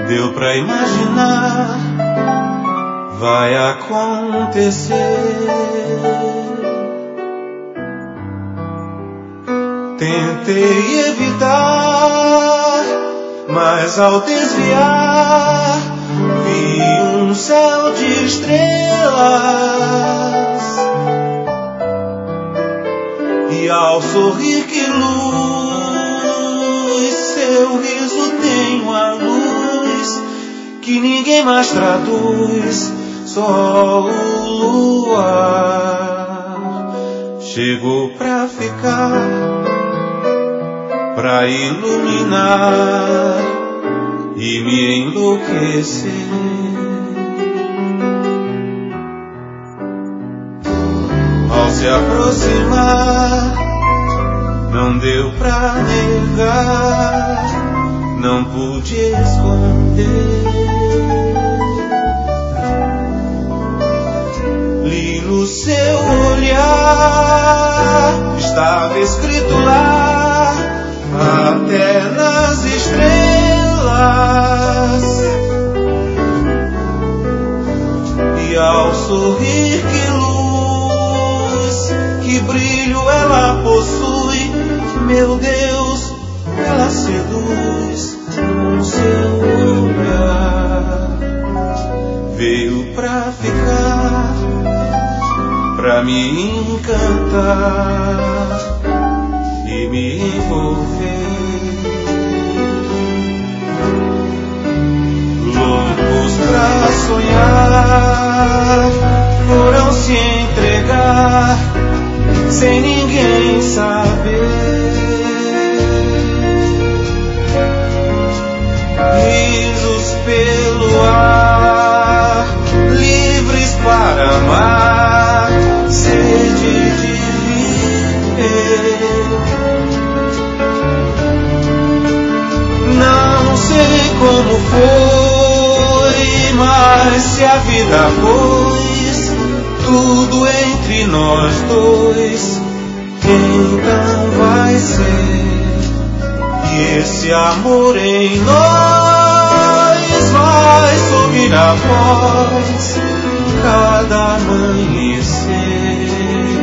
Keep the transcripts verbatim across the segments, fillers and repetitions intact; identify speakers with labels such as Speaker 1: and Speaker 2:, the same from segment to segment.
Speaker 1: Deu pra imaginar, vai acontecer. Tentei evitar, mas ao desviar vi um céu de estrelas, e ao sorrir que luz, seu riso tem uma luz que ninguém mais traduz, só o luar chegou pra ficar, pra iluminar e me enlouquecer. Ao se aproximar, não deu pra negar, não pude esconder. Li no seu olhar, estava escrito lá, até nas estrelas, e ao sorrir que luz, que brilho ela possui, meu Deus, ela seduz com seu olhar. Veio pra ficar, pra me encantar e me envolver. Loucos pra sonhar, foram se entregar sem ninguém saber. Risos pelo ar, livres para amar, sede de viver. Não sei como foi, mas se a vida pôs tudo entre nós dois, então vai ser. E esse amor em nós vai subir a voz cada amanhecer.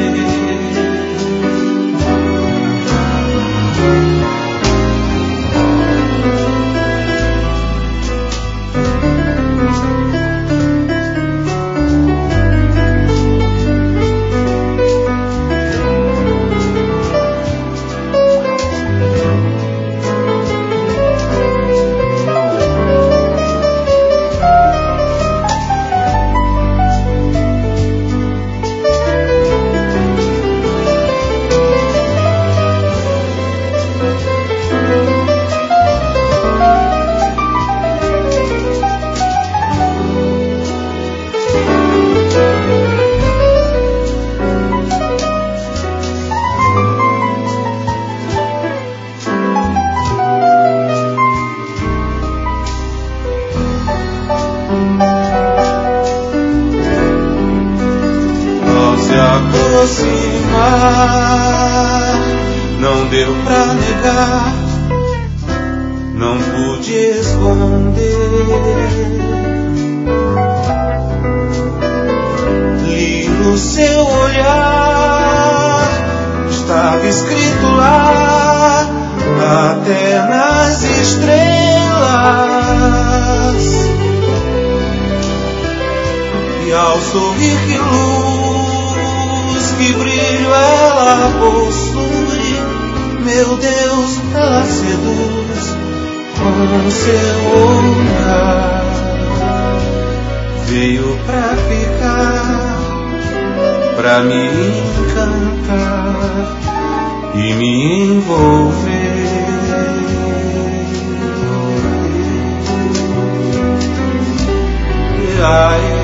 Speaker 1: Aproximar, não deu pra negar, não pude esconder. Li no seu olhar, estava escrito lá, até nas estrelas, e ao sorrir que luz, que brilho ela possui, meu Deus, ela seduz com seu olhar. Veio pra ficar, pra me encantar e me envolver. Ai,